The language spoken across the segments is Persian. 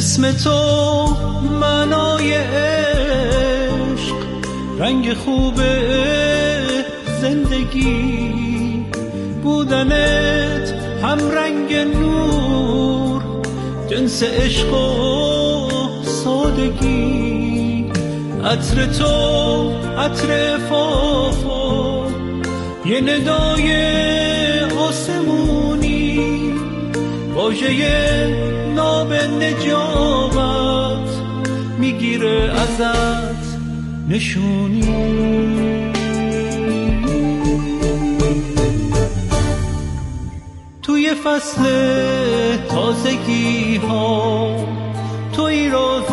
اسم تو معنای عشق، رنگ خوب زندگی، بودنت هم رنگ نور، جنس عشق و سادگی. عطر تو عطر فافا، یه ندای آسمونی، واژه ناب نجابت میگیره ازت نشونی. توی فصل تازگی ها، توی راز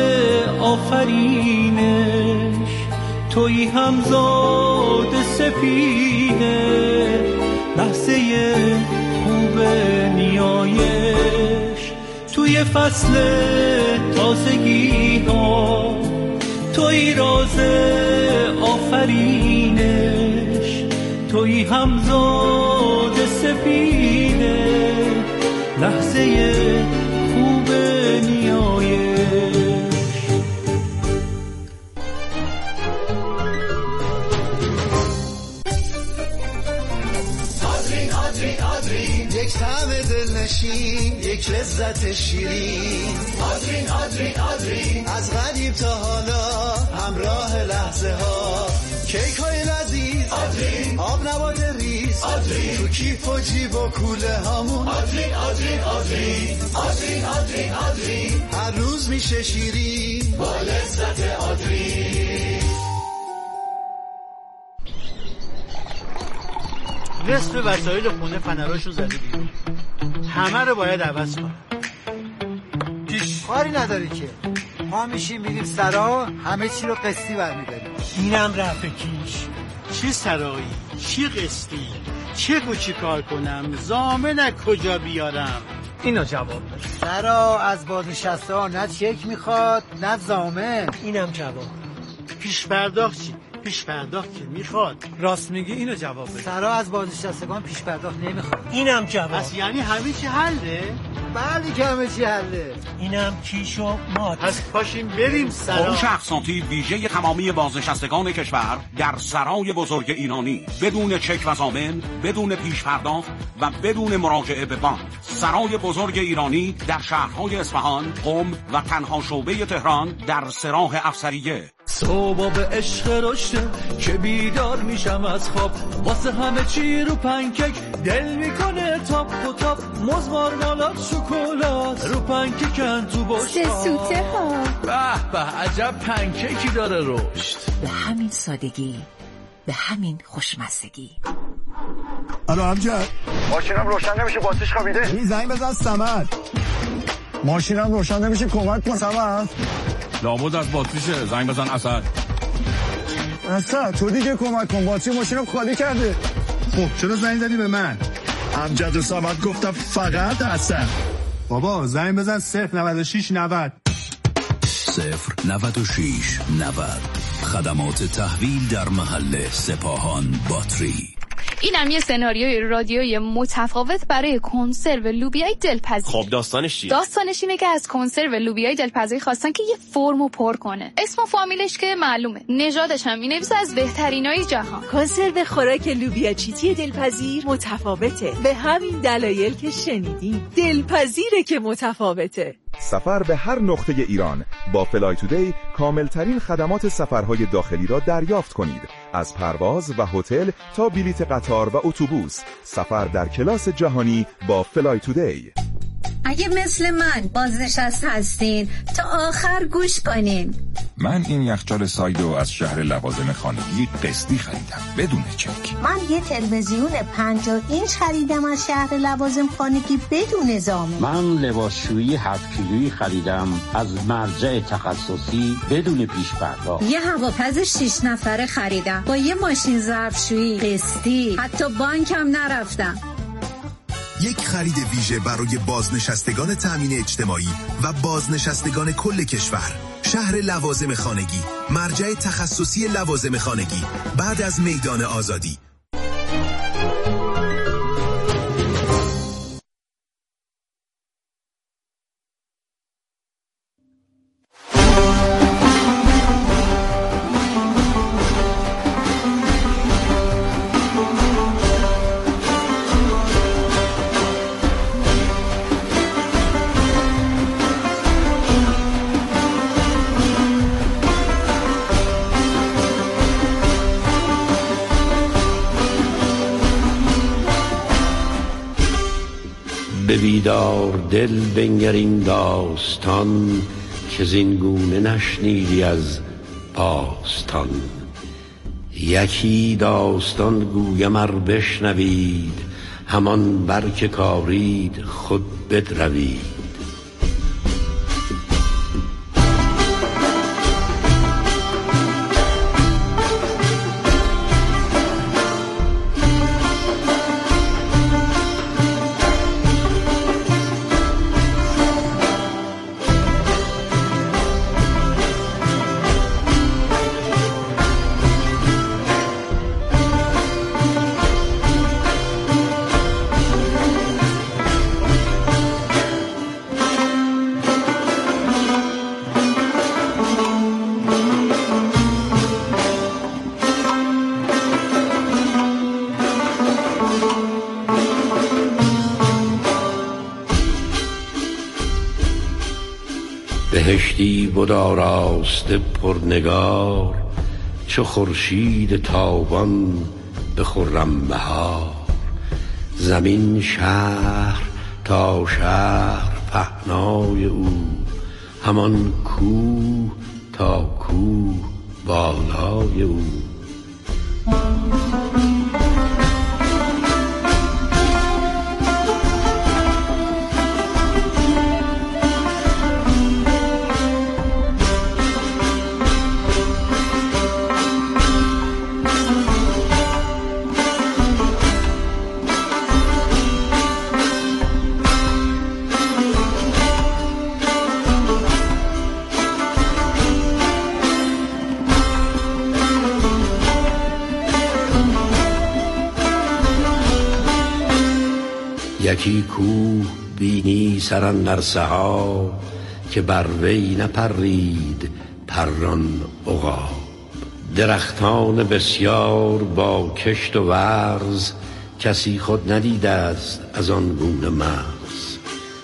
آفرینش، توی همزاد سپیده، لحظه خوب نیایش. توی فصل تازگی ها، توی راز آفرینش، توی همزاد سپیده، لحظه خوب نیایش. یک طعم دلنشین، یک لذت شیرین. آدرین آدرین آدرین، از قدیم تا حالا همراه لحظه ها. کیک های لذیذ آدرین، آب نبات ریز آدرین، تو کیف و جیب و کوله هامون آدرین آدرین آدرین آدرین آدرین آدرین. هر روز میشه شیرین با لذت آدرین. نصف وسایل خونه فنراشو زده بیرون، همه رو باید عوض کنم. کاری نداری که ما میشیم میریم سرا، همه چی رو قسطی برمیداریم. اینم رفع کیش. چه سرایی، چه قسطی، چه کار کنم، ضامن کجا بیارم؟ اینو جواب بده. سرا از بازنشسته ها نه چک میخواد نه ضامن. اینم جواب. پیش پرداخت چی؟ پیش پرداخت که میخواد. راست میگی، اینو جواب بده. سرا از بازنشستگان پیش پرداخت نمیخواد. اینم جواب. پس یعنی همه چی حله؟ بله که همه چی حله. اینم کیش و مات. پس پاشیم بریم سرا. فروش اقساطی ویژه تمامی بازنشستگان کشور در سرای بزرگ ایرانی، بدون چک و ضامن، بدون پیش پرداخت و بدون مراجعه به بانک. سرای بزرگ ایرانی در شهرهای اصفهان، قم و تنها شعبه تهران در سراح افسریه. صبح به عشق رشته که بیدار میشم از خواب، واسه همه چی رو پنکیک دل میکنه تاپ و تاپ، موز مارمالاد شکلات رو پنکیکن تو بشقاب. سوته ها به به عجب پنکیکی داره رشد. به همین سادگی، به همین خوشمزگی. الو امجد، ماشینم روشن نمیشه، باتریش خوابیده. این زنگ بزن صمد. ماشینم روشن نمیشه، کمک کن صمد. لابد از باتریشه، زنگ بزن اسد. اسد تو دیگه کمک کن، باتری ماشینم خالی کرده. خب چرا زنگ زدی به من؟ امجد و صمد گفتم فقط اسد. بابا زنگ بزن 096 90 096 90. خدمات تحویل در محل سپاهان باتری. اینم یه سناریوی رادیویی متفاوت برای کنسرو لوبیای دلپذیر. خب داستانش چیه؟ داستانش اینه که از کنسرو لوبیای دلپذیر خواستن که یه فرمو پر کنه. اسم و فامیلش که معلومه، نژادش هم می‌نویسه از بهترینای جهان. کنسرو خوراک لوبیا چیتی دلپذیر متفاوته، به همین دلایل که شنیدین. دلپذیره که متفاوته. سفر به هر نقطه ایران با فلای تودی کاملترین خدمات سفرهای داخلی را دریافت کنید. از پرواز و هتل تا بلیت قطار و اتوبوس، سفر در کلاس جهانی با فلای تودی. اگه مثل من بازنشسته هستین تا آخر گوش کنین. من این یخچال سایدو از شهر لوازم خانگی قسطی خریدم بدون چک. من یه تلویزیون 50 اینچ خریدم از شهر لوازم خانگی بدون ضامن. من لباسشویی 7 کیلویی خریدم از مرجع تخصصی بدون پیش پرداخت. یه هواپز 6 نفره خریدم با یه ماشین ظرفشویی قسطی، حتی بانکم نرفتم. یک خرید ویژه برای بازنشستگان تامین اجتماعی و بازنشستگان کل کشور. شهر لوازم خانگی، مرجع تخصصی لوازم خانگی، بعد از میدان آزادی. به بیدار دل بنگرین داستان که زینگونه نشنیدی از باستان. یکی داستان گویم ار بشنوید، همان بر که کارید خود بدروید. بهشتی بود آراسته پرنگار، چو خورشید تابان به خرم بهار. زمین شهر تا شهر پهنای او، همان کوه تا کوه بالای او. یکی کوه بینی سر اندر سحاب، که بر وی نپرید پران عقاب. درختان بسیار با کشت و ورز، کسی خود ندیده است از آن گونه مغز.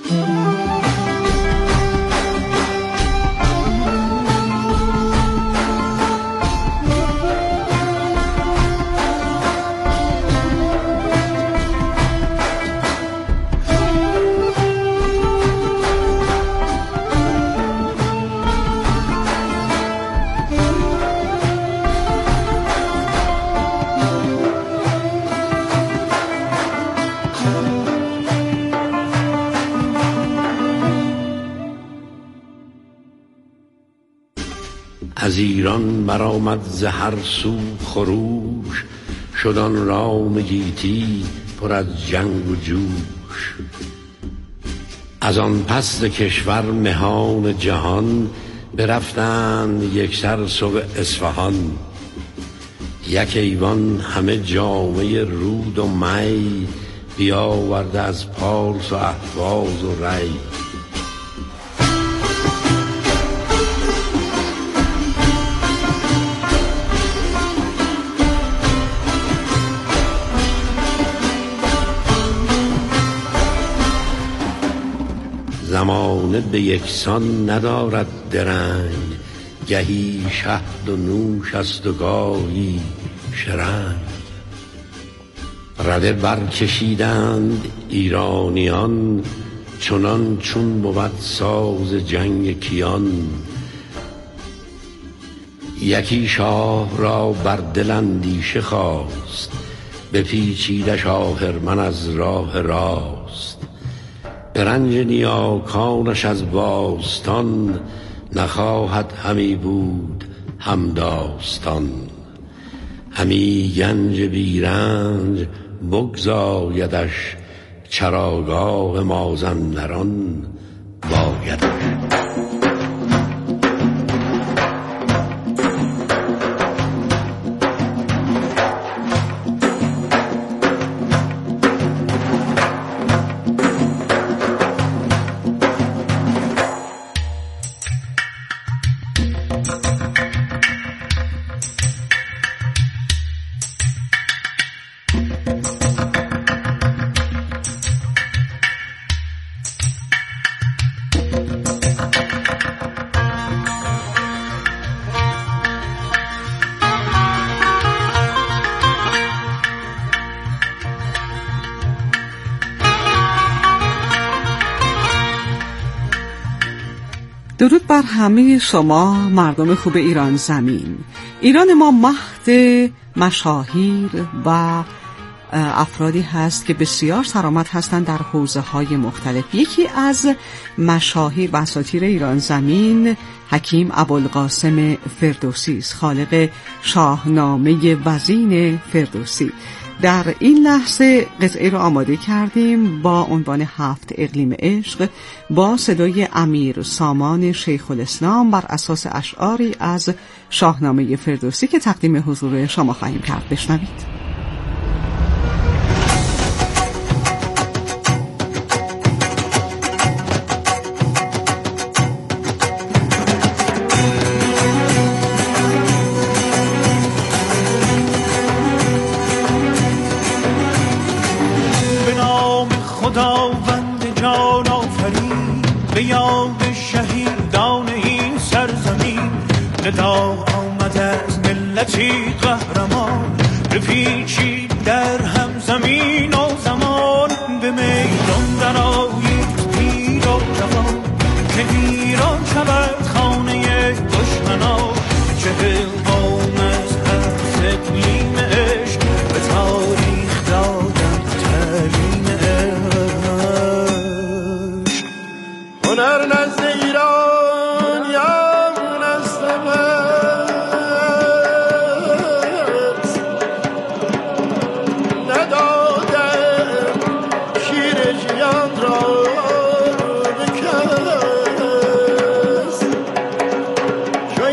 از ایران برآمد ز هر سو خروش، شد آن رام گیتی پر از جنگ و جوش. از آن پس ز کشور مهان جهان، برفتند یکسر سوی اصفهان. یک ایوان همه جامه رود و می، بیاورده از پارس و اهواز و ری. زمانه به یکسان ندارد درنگ، گهی شهد و نوش است و گاهی شرنگ. رده برکشیدند ایرانیان، چنان چون بود ساز جنگ کیان. یکی شاه را بر دل اندیشه خواست، بپیچیدش آهرمن از راه راست. به رنج نیاکانش از باستان، نخواهد همی بود همداستان. همی گنج بیرنج بگزایدش، چراگاه مازندران بایدش. درود بر همه شما مردم خوب ایران زمین. ایران ما مهد مشاهیر و افرادی هست که بسیار سرآمد هستند در حوزه‌های مختلف. یکی از مشاهیر و اساطیر ایران زمین حکیم ابوالقاسم فردوسی است، خالق شاهنامه وزین فردوسی. در این لحظه قطعه رو آماده کردیم با عنوان 7 اقلیم عشق با صدای امیر سامان شیخ الاسلام بر اساس اشعاری از شاهنامه فردوسی که تقدیم حضور شما خواهیم کرد. بشنوید. خداوند جان آفرین، به یاد شهیدان این سرزمین، ندا آمد از ملتی قهرمان، بپیچید در هم زمین و زمان، به میدان درآیید پیر و جوان، که ایران شود خانه دشمنان، 40 قوم از هر اقلیم عشق به تاریخ دادند تعلیم هنر نزد ایران یا نزد مست، ندادم شیر جیان را به کس، چو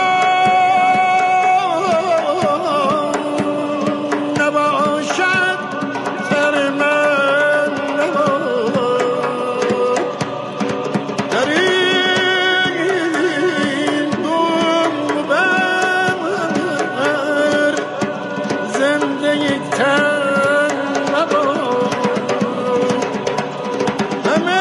ایران نباشد سر من نباد، در این گنبد زنده یک تن نباد، همه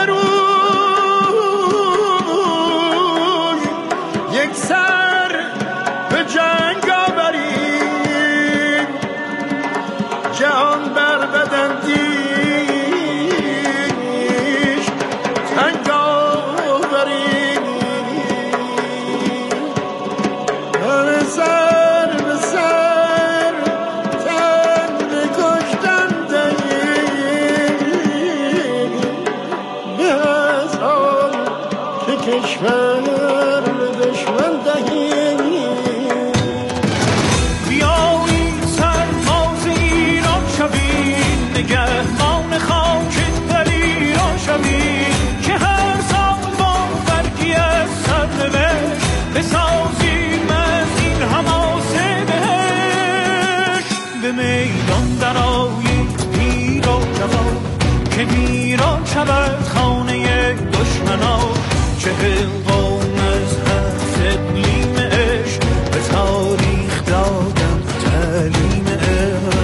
روی یک سر به جنگ آوریم، جهان بر بدندیش تنگ آوریم، همه سر به سر تن بکشتن دهیم، به از آن که کشور به دشمن دهیم. بیایید سرباز ایران شوید، نگهبان خاک در ایران شوید، که هر سال با برگی از سرنوشت بسازیم از این حماسه بهشت، به میدان درآیید پیر و جوان، که ایران شود خانه دشمنان، 40 قوم از هر اقلیم عشق به تاریخ دادند تعلیم عشق.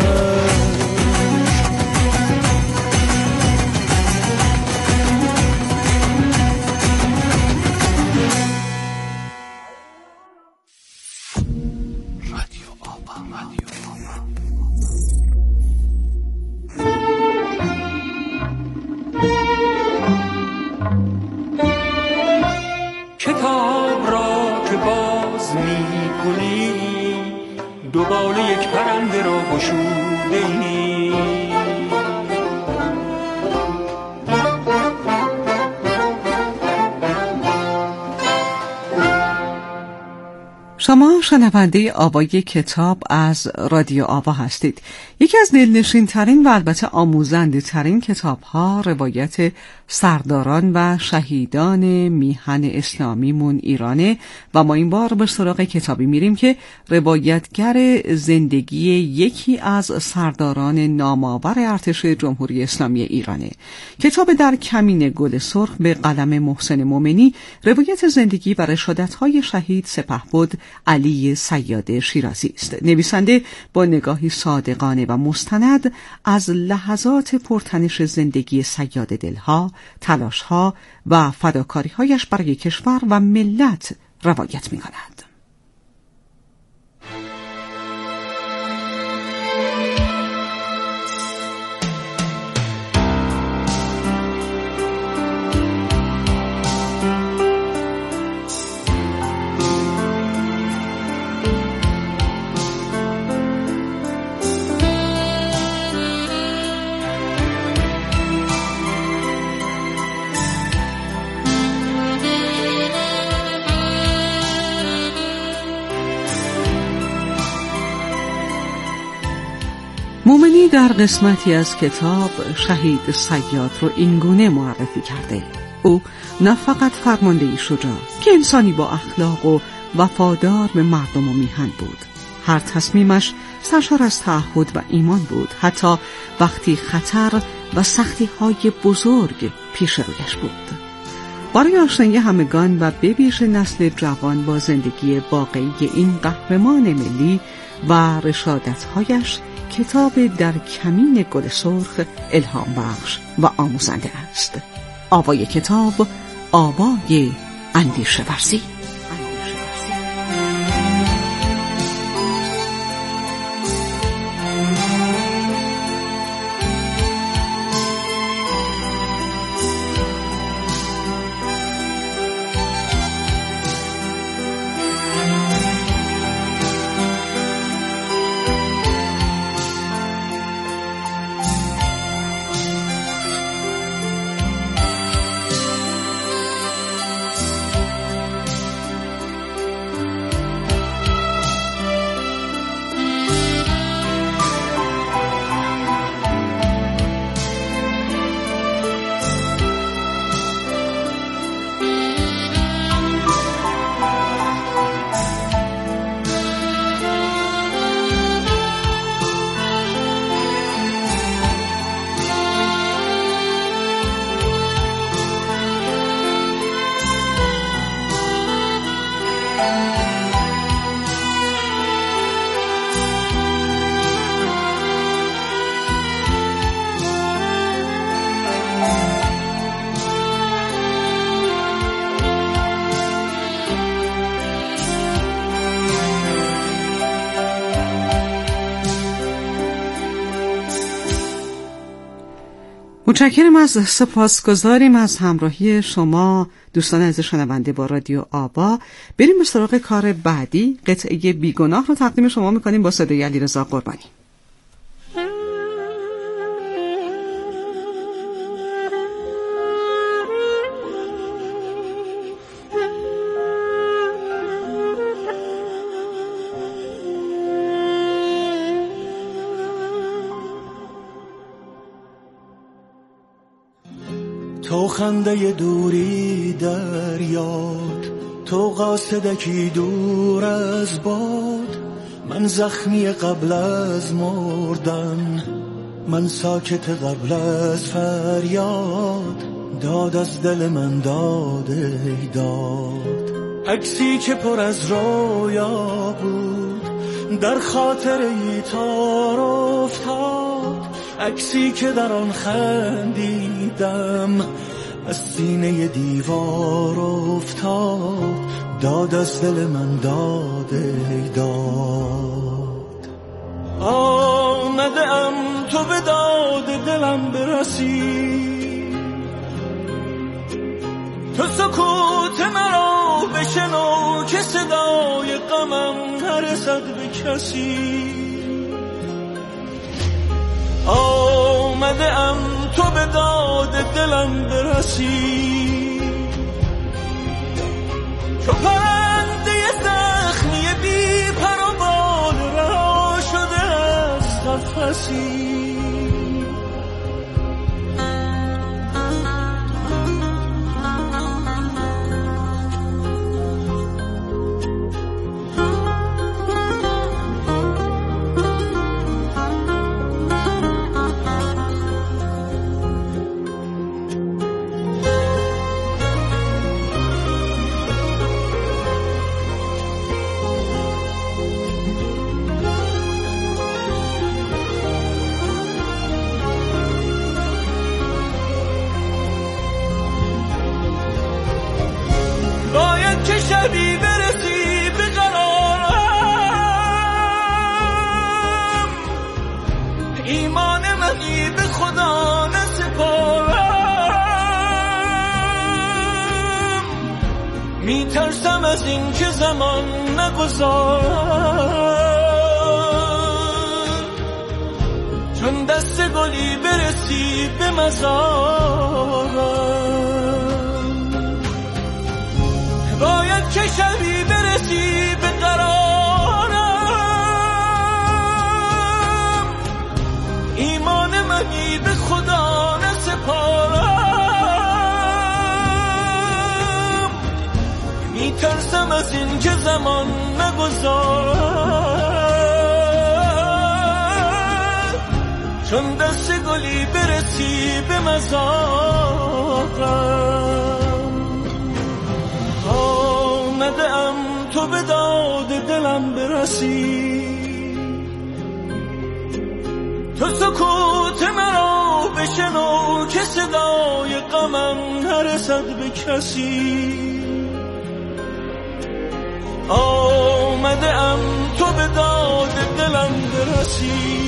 کتاب را که باز می کنی، دوباره یک پرنده را گشوده ای. شما شنونده آوای کتاب از رادیو آوا هستید. یکی از دلنشین ترین و البته آموزنده ترین کتاب ها روایت سرداران و شهیدان میهن اسلامیمون ایرانه و ما این بار به سراغ کتابی میریم که روایتگر زندگی یکی از سرداران نامآور ارتش جمهوری اسلامی ایرانه. کتاب در کمین گل سرخ به قلم محسن مومنی روایت زندگی و رشادت‌های شهید سپهبد علی صیاد شیرازی است. نویسنده با نگاهی صادقانه و مستند از لحظات پرتنش زندگی صیاد دلها، تلاشها و فداکاری‌هایش برای کشور و ملت روایت می‌کند. نوری در قسمتی از کتاب شهید صیاد رو اینگونه معرفی کرده: او نه فقط فرماندهی شجاع که انسانی با اخلاق و وفادار به مردم و میهن بود. هر تصمیمش سرشار از تعهد و ایمان بود، حتی وقتی خطر و سختی های بزرگ پیش رویش بود. برای آشنایی همگان و به ویژه نسل جوان با زندگی واقعی این قهرمان ملی و رشادت‌هایش، کتاب در کمین گل سرخ الهام بخش و آموزنده است. آوای کتاب، آوای اندیشه ورزی. متشکرم، سپاسگزاریم از همراهی شما دوستان عزیز شنونده با رادیو آوا. بریم به سراغ کار بعدی. قطعه بیگناه رو تقدیم شما میکنیم با صدای علیرضا قربانی. تو خنده دوری در یاد، تو قاصدکی دور از باد، من زخمی قبل از مردن، من ساکت قبل از فریاد، داد از دل من داد ای داد. عکسی که پر از رویا بود در خاطر ای تار افتاد، عکسی که در آن خندیدم از سینه دیوار افتاد، داد از دل من داد ای داد. آمده ام تو به داد دلم برسی، تو سکوت مرا بشنو که صدای غمم نرسد به کسی. آمده ام تو به داد دلم برسی، تو پرنده زخمی بی پر و بال رها شده از قفسی. که شبی برسی به قرارم، ایمان منی به خدا نسپارم، میترسم از این که زمان نگذارم، چون دست گلی برسی به مزارم. باید که شبی برسی به قرارم، از این که زمان نگذارد، چون دست گلی برسی به مذاقم. آمده ام تو به داد دلم برسی، تو سکوت مرا بشنو که صدای غمم نرسد به کسی. آمده ام تو به داد دلم برسی،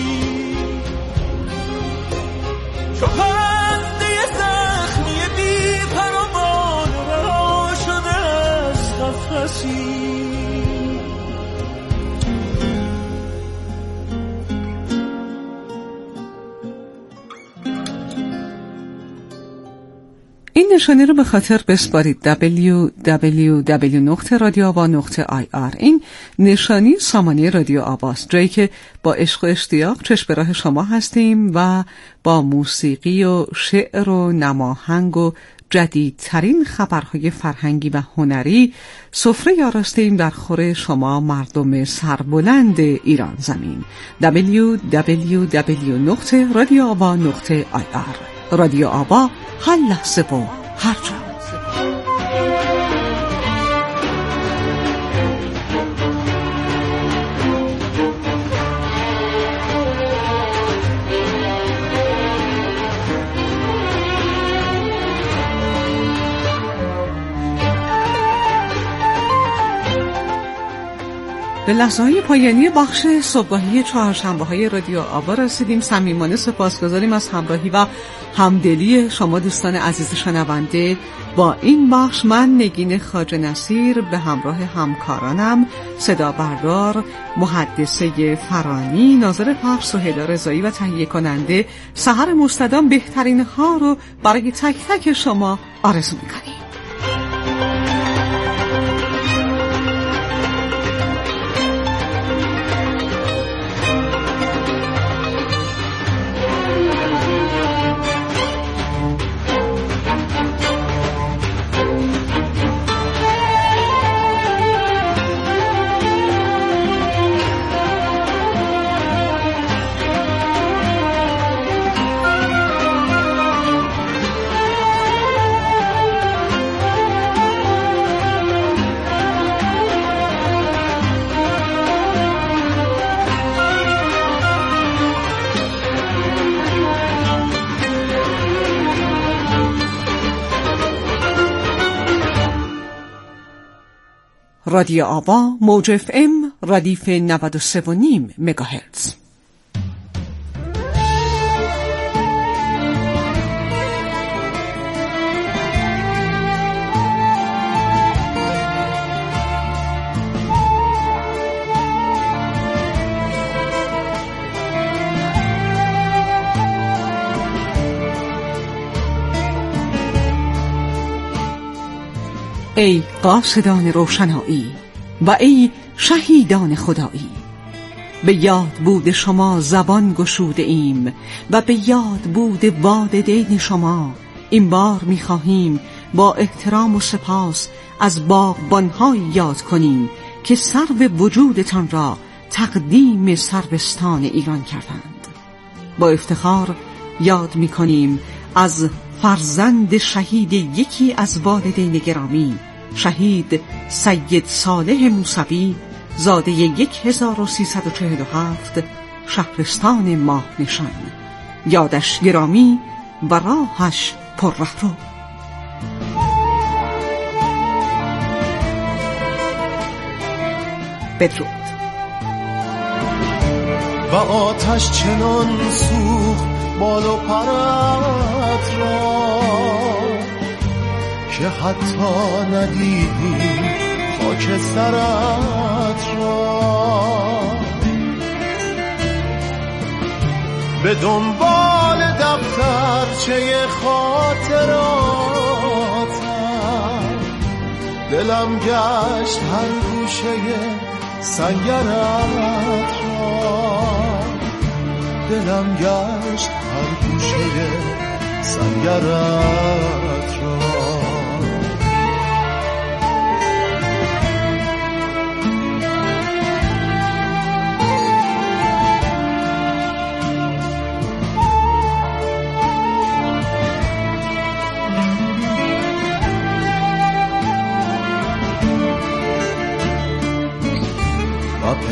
چو پرنده زخمی بی پر و بال رها شده از قفسی. این نشانی رو به خاطر بسپارید www.radioava.ir. این نشانی سامانه رادیو آواست، جایی که با عشق و اشتیاق چشم به راه شما هستیم و با موسیقی و شعر و نماهنگ و جدیدترین خبرهای فرهنگی و هنری سفره آراسته‌ایم در خور شما مردم سربلند ایران زمین. www.radioava.ir. رادیو آوا، هر لحظه و هر جا. به لحظه‌های پایانی بخش صبحگاهی چهارشنبه‌های رادیو آوا رسیدیم. صمیمانه سپاسگزاریم از همراهی و همدلی شما دوستان عزیز شنونده. با این بخش من نگین خواجه نصیر به همراه همکارانم صدا بردار، محدثه فرانی، ناظر پخش سهیلا رضایی و تهیه کننده سحر مستدام بهترین ها رو برای تک تک شما آرزو می‌کنیم. رادیو آوا، موج FM، ردیف 93.5 مگاهرتز. ای قاصدان روشنایی و ای شهیدان خدایی، به یاد بود شما زبان گشوده ایم و به یاد بود والدین شما. این بار می‌خواهیم با احترام و سپاس از باغبان‌هایی یاد کنیم که سرو وجودتان را تقدیم سروستان ایران کردند. با افتخار یاد می‌کنیم از فرزند شهید یکی از والدین گرامی، شهید سید صالح موسوی، زاده 1347، شهرستان ماه نشان. یادش گرامی و راهش پر رهرو. بدرود. و آتش چنان سوخت بال و پرت را که حتی ندیدی خاک سرت را. به دنبال دفترچه خاطراتم دلم گشت هر گوشه سنگرت را. دلم گشت هر گوشه سنگرت را.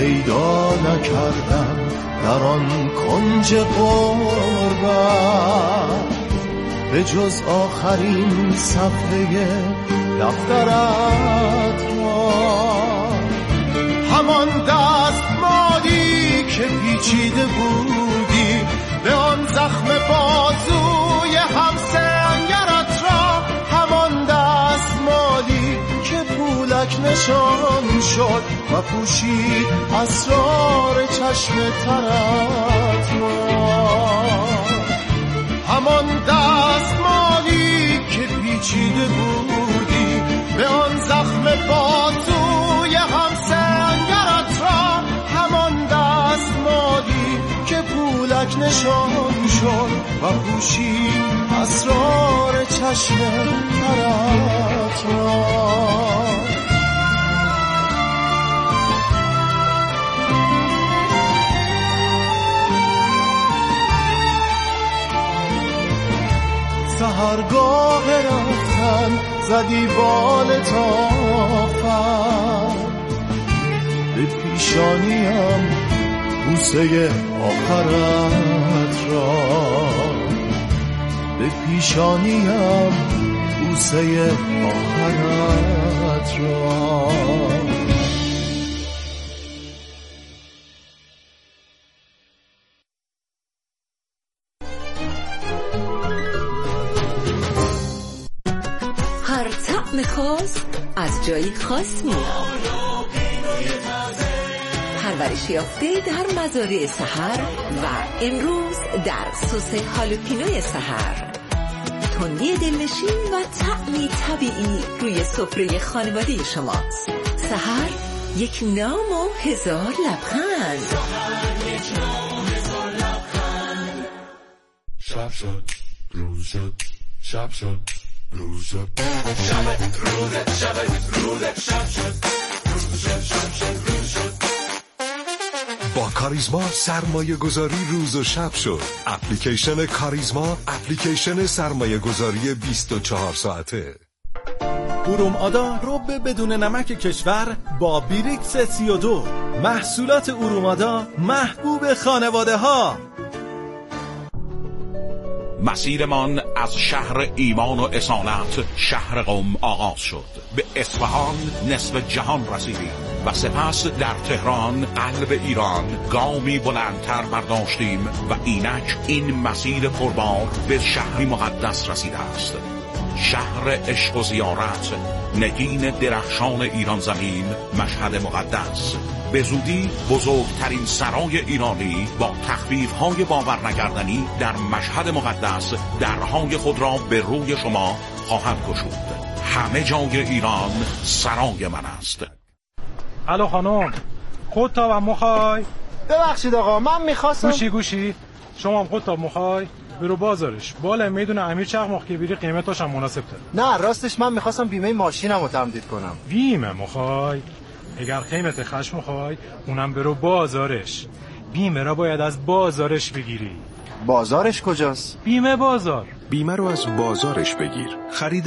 پیدا نکردم در آن کنج غربت به جز آخرین صفحه دفترت را. همان دستمالی که پیچیده بودی به آن زخم بازوی همسنگرت را، همان دستمالی که پولک نشان شد و پوشید اسرار چشم ترت را. همان دستمالی که پیچیده بودی به آن زخم بازوی همسنگرت را، همان دستمالی که پولک نشان شد و پوشید اسرار چشم ترت را. سحرگاه رفتن زدی بال تافت به پیشانیم بوسه آخرت را، به پیشانیم بوسه آخرت را. هر طعم خاص از جایی خاص میاد. پرورش یافته در مزارع سحر و امروز در سس هالوپینوی سحر. تندی دلنشین و طعمی طبیعی روی سفره خانواده شماست. سحر یک نام و هزار لبخند. شب شد روز شد، شب شد روز شد، شب روز شب روز شب شد روز شد، شب شد روز شد. با کاریزما سرمایه گذاری روز و شب شد. اپلیکیشن کاریزما، اپلیکیشن سرمایه گذاری 24 ساعته. ارومآدا رب بدون نمک کشور با بیریکس 32. محصولات ارومآدا محبوب خانواده ها. مسیرمان از شهر ایمان و اصالت شهر قم آغاز شد. به اصفهان نصف جهان رسیدیم و سپس در تهران قلب ایران گامی بلندتر برداشتیم و اینک این مسیر پربار به شهری مقدس رسیده است. شهر عشق و زیارت، نگین درخشان ایران زمین، مشهد مقدس. به زودی بزرگترین سرای ایرانی با تخفیف‌های باور نکردنی در مشهد مقدس درهای خود را به روی شما خواهد گشود. همه جای ایران سرای من است. الو خانم، خودتا و مخوای؟ ببخشید آقا، من میخواستم گوشی شما هم خودتا مخوای؟ برو بازارش بالا میدون امیر چقماق که بیری قیمتاش هم مناسب تره. نه راستش من میخواستم بیمه ماشینم رو تمدید کنم. بیمه مخوای؟ اگر قیمت خشم مخوای اونم برو بازارش. بیمه را باید از بازارش بگیری. بازارش کجاست؟ بیمه بازار. بیمه رو از بازارش بگیر. خرید